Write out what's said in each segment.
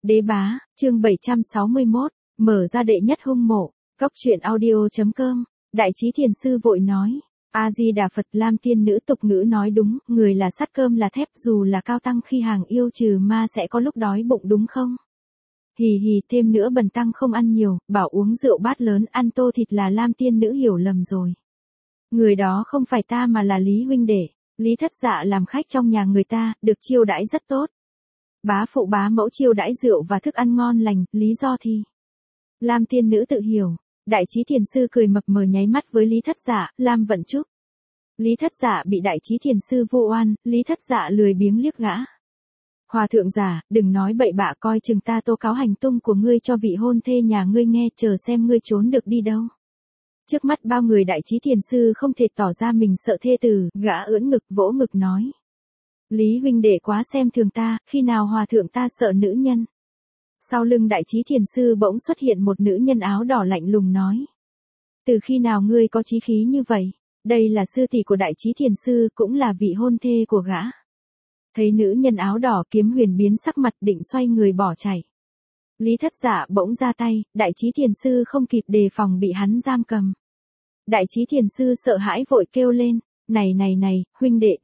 Đế bá, chương 761, mở ra đệ nhất hung mộ, Cóc truyện audio.com, Đại Chí Thiền Sư vội nói, A-di-đà Phật. Lam tiên nữ tục ngữ nói đúng, người là sắt cơm là thép, dù là cao tăng khi hàng yêu trừ ma sẽ có lúc đói bụng đúng không? Hì hì, thêm nữa bần tăng không ăn nhiều, bảo uống rượu bát lớn, ăn tô thịt là Lam tiên nữ hiểu lầm rồi. Người đó không phải ta mà là Lý huynh đệ. Lý Thất Dạ làm khách trong nhà người ta, được chiêu đãi rất tốt. Bá phụ bá mẫu chiêu đãi rượu và thức ăn ngon lành, lý do thì Lam tiên nữ tự hiểu. Đại Chí Thiền Sư cười mập mờ nháy mắt với Lý Thất Dạ, Lam vận chúc. Lý Thất Dạ bị Đại Chí Thiền Sư vô oan, Lý Thất Dạ lười biếng liếc gã. Hòa thượng giả, đừng nói bậy bạ, coi chừng ta tố cáo hành tung của ngươi cho vị hôn thê nhà ngươi nghe, chờ xem ngươi trốn được đi đâu. Trước mắt bao người Đại Chí Thiền Sư không thể tỏ ra mình sợ thê tử, gã ưỡn ngực vỗ ngực nói. Lý huynh đệ quá xem thường ta, khi nào hòa thượng ta sợ nữ nhân. Sau lưng Đại Chí Thiền Sư bỗng xuất hiện một nữ nhân áo đỏ lạnh lùng nói. Từ khi nào ngươi có chí khí như vậy? Đây là sư tỷ của Đại Chí Thiền Sư, cũng là vị hôn thê của gã. Thấy nữ nhân áo đỏ, Kiếm Huyền biến sắc mặt định xoay người bỏ chạy. Lý Thất Dạ bỗng ra tay, Đại Chí Thiền Sư không kịp đề phòng bị hắn giam cầm. Đại Chí Thiền Sư sợ hãi vội kêu lên, này, huynh đệ,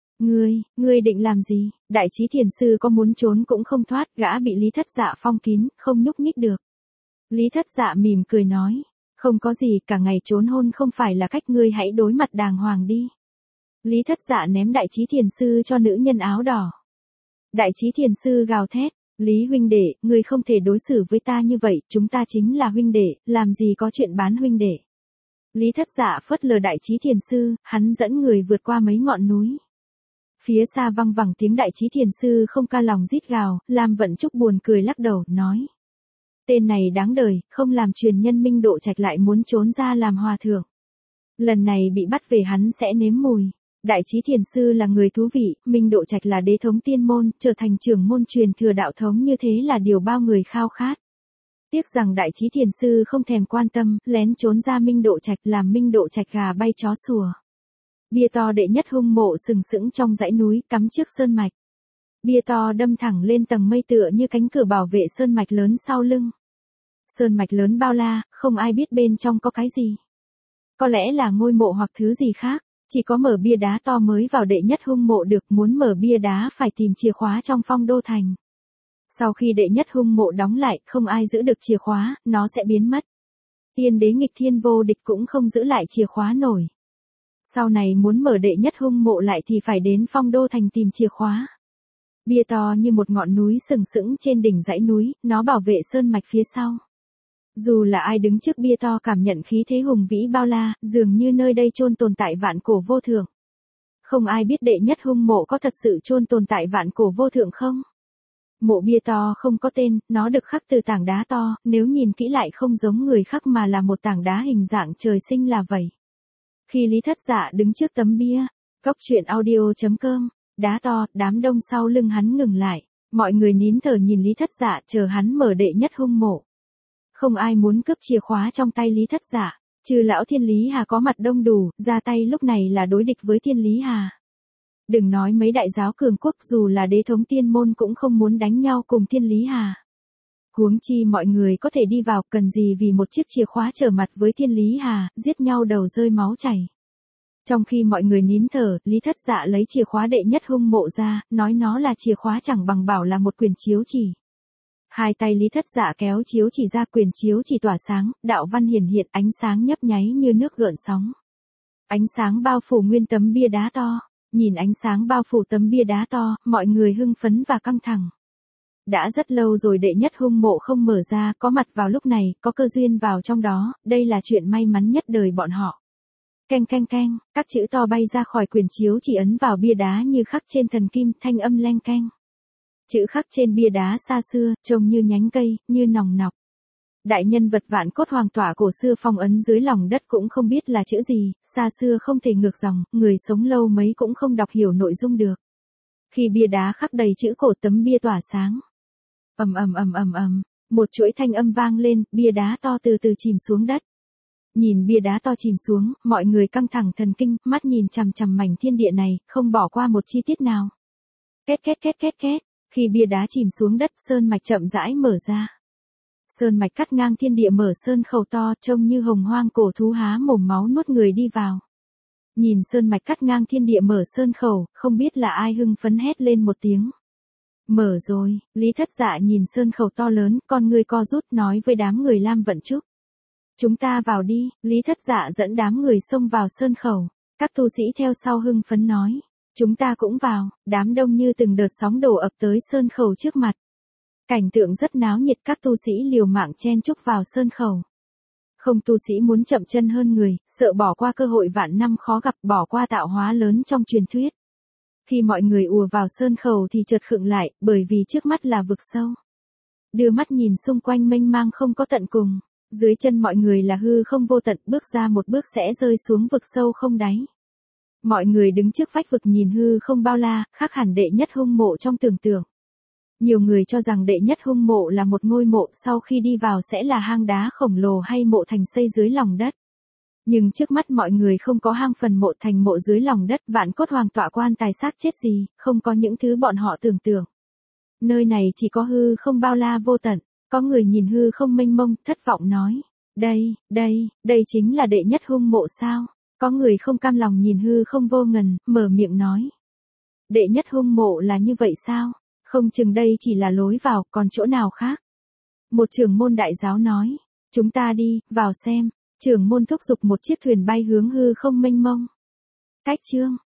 ngươi định làm gì? Đại Chí Thiền Sư có muốn trốn cũng không thoát, gã bị Lý Thất Dạ phong kín, không nhúc nhích được. Lý Thất Dạ mỉm cười nói, không có gì, cả ngày trốn hôn không phải là cách, ngươi hãy đối mặt đàng hoàng đi. Lý Thất Dạ ném Đại Chí Thiền Sư cho nữ nhân áo đỏ. Đại Chí Thiền Sư gào thét, Lý huynh đệ, ngươi không thể đối xử với ta như vậy, chúng ta chính là huynh đệ, làm gì có chuyện bán huynh đệ. Lý Thất Dạ phớt lờ Đại Chí Thiền Sư, hắn dẫn người vượt qua mấy ngọn núi. Phía xa văng vẳng tiếng Đại Chí Thiền Sư không ca lòng rít gào, Lam Vận Trúc buồn cười lắc đầu, nói. Tên này đáng đời, không làm truyền nhân Minh Độ Trạch lại muốn trốn ra làm hòa thượng. Lần này bị bắt về hắn sẽ nếm mùi. Đại Chí Thiền Sư là người thú vị, Minh Độ Trạch là đế thống tiên môn, trở thành trưởng môn truyền thừa đạo thống như thế là điều bao người khao khát. Tiếc rằng Đại Chí Thiền Sư không thèm quan tâm, lén trốn ra Minh Độ Trạch làm Minh Độ Trạch gà bay chó sủa. Bia to đệ nhất hung mộ sừng sững trong dãy núi cắm trước sơn mạch. Bia to đâm thẳng lên tầng mây tựa như cánh cửa bảo vệ sơn mạch lớn sau lưng. Sơn mạch lớn bao la, không ai biết bên trong có cái gì. Có lẽ là ngôi mộ hoặc thứ gì khác, chỉ có mở bia đá to mới vào đệ nhất hung mộ được, muốn mở bia đá phải tìm chìa khóa trong Phong Đô Thành. Sau khi đệ nhất hung mộ đóng lại, không ai giữ được chìa khóa, nó sẽ biến mất. Tiên đế nghịch thiên vô địch cũng không giữ lại chìa khóa nổi. Sau này muốn mở đệ nhất hung mộ lại thì phải đến Phong Đô Thành tìm chìa khóa. Bia to như một ngọn núi sừng sững trên đỉnh dãy núi, nó bảo vệ sơn mạch phía sau. Dù là ai đứng trước bia to cảm nhận khí thế hùng vĩ bao la, dường như nơi đây chôn tồn tại vạn cổ vô thượng. Không ai biết đệ nhất hung mộ có thật sự chôn tồn tại vạn cổ vô thượng không? Mộ bia to không có tên, nó được khắc từ tảng đá to, nếu nhìn kỹ lại không giống người khắc mà là một tảng đá hình dạng trời sinh là vậy. Khi Lý Thất Dạ đứng trước tấm bia, Cóc truyện audio.com, đá to, đám đông sau lưng hắn ngừng lại, mọi người nín thở nhìn Lý Thất Dạ chờ hắn mở đệ nhất hung mộ. Không ai muốn cướp chìa khóa trong tay Lý Thất Dạ, trừ lão Thiên Lý Hà có mặt đông đủ, ra tay lúc này là đối địch với Thiên Lý Hà. Đừng nói mấy đại giáo cường quốc, dù là đế thống tiên môn cũng không muốn đánh nhau cùng Thiên Lý Hà. Huống chi mọi người có thể đi vào, cần gì vì một chiếc chìa khóa trở mặt với Thiên Lý Hà, giết nhau đầu rơi máu chảy. Trong khi mọi người nín thở, Lý Thất Dạ lấy chìa khóa đệ nhất hung mộ ra, nói nó là chìa khóa chẳng bằng bảo là một quyển chiếu chỉ. Hai tay Lý Thất Dạ kéo chiếu chỉ ra, quyển chiếu chỉ tỏa sáng, đạo văn hiển hiện, ánh sáng nhấp nháy như nước gợn sóng. Ánh sáng bao phủ nguyên tấm bia đá to. Nhìn ánh sáng bao phủ tấm bia đá to, mọi người hưng phấn và căng thẳng. Đã rất lâu rồi đệ nhất hung mộ không mở ra, có mặt vào lúc này, có cơ duyên vào trong đó, đây là chuyện may mắn nhất đời bọn họ. Keng keng keng, các chữ to bay ra khỏi quyển chiếu chỉ ấn vào bia đá như khắc trên thần kim, thanh âm leng keng. Chữ khắc trên bia đá xa xưa, trông như nhánh cây, như nòng nọc. Đại nhân vật vạn cốt hoàng tỏa cổ xưa phong ấn dưới lòng đất cũng không biết là chữ gì, xa xưa không thể ngược dòng, người sống lâu mấy cũng không đọc hiểu nội dung được. Khi bia đá khắc đầy chữ cổ, tấm bia tỏa sáng. Một chuỗi thanh âm vang lên, bia đá to từ từ chìm xuống đất. Nhìn bia đá to chìm xuống, mọi người căng thẳng thần kinh, mắt nhìn chằm chằm mảnh thiên địa này, không bỏ qua một chi tiết nào. Két két két két két. Khi bia đá chìm xuống đất, sơn mạch chậm rãi mở ra. Sơn mạch cắt ngang thiên địa, mở sơn khẩu to, trông như hồng hoang cổ thú há mồm máu nuốt người đi vào. Nhìn sơn mạch cắt ngang thiên địa mở sơn khẩu, không biết là ai hưng phấn hét lên một tiếng. Mở rồi, Lý Thất Dạ nhìn sơn khẩu to lớn, con người co rút nói với đám người Lam Vận Trúc. Chúng ta vào đi, Lý Thất Dạ dẫn đám người xông vào sơn khẩu. Các tu sĩ theo sau hưng phấn nói. Chúng ta cũng vào, đám đông như từng đợt sóng đổ ập tới sơn khẩu trước mặt. Cảnh tượng rất náo nhiệt, các tu sĩ liều mạng chen chúc vào sơn khẩu. Không tu sĩ muốn chậm chân hơn người, sợ bỏ qua cơ hội vạn năm khó gặp, bỏ qua tạo hóa lớn trong truyền thuyết. Khi mọi người ùa vào sơn khẩu thì chợt khựng lại, bởi vì trước mắt là vực sâu. Đưa mắt nhìn xung quanh mênh mang không có tận cùng, dưới chân mọi người là hư không vô tận, bước ra một bước sẽ rơi xuống vực sâu không đáy. Mọi người đứng trước vách vực nhìn hư không bao la, khác hẳn đệ nhất hung mộ trong tưởng tượng. Nhiều người cho rằng đệ nhất hung mộ là một ngôi mộ, sau khi đi vào sẽ là hang đá khổng lồ hay mộ thành xây dưới lòng đất. Nhưng trước mắt mọi người không có hang phần mộ thành mộ dưới lòng đất, vạn cốt hoàng tọa quan tài xác chết gì, không có những thứ bọn họ tưởng tượng. Nơi này chỉ có hư không bao la vô tận, có người nhìn hư không mênh mông, thất vọng nói. Đây chính là đệ nhất hung mộ sao? Có người không cam lòng nhìn hư không vô ngần, mở miệng nói. Đệ nhất hung mộ là như vậy sao? Không chừng đây chỉ là lối vào, còn chỗ nào khác? Một trưởng môn đại giáo nói. Chúng ta đi, vào xem. Trưởng môn thúc giục một chiếc thuyền bay hướng hư không mênh mông. Cách chương.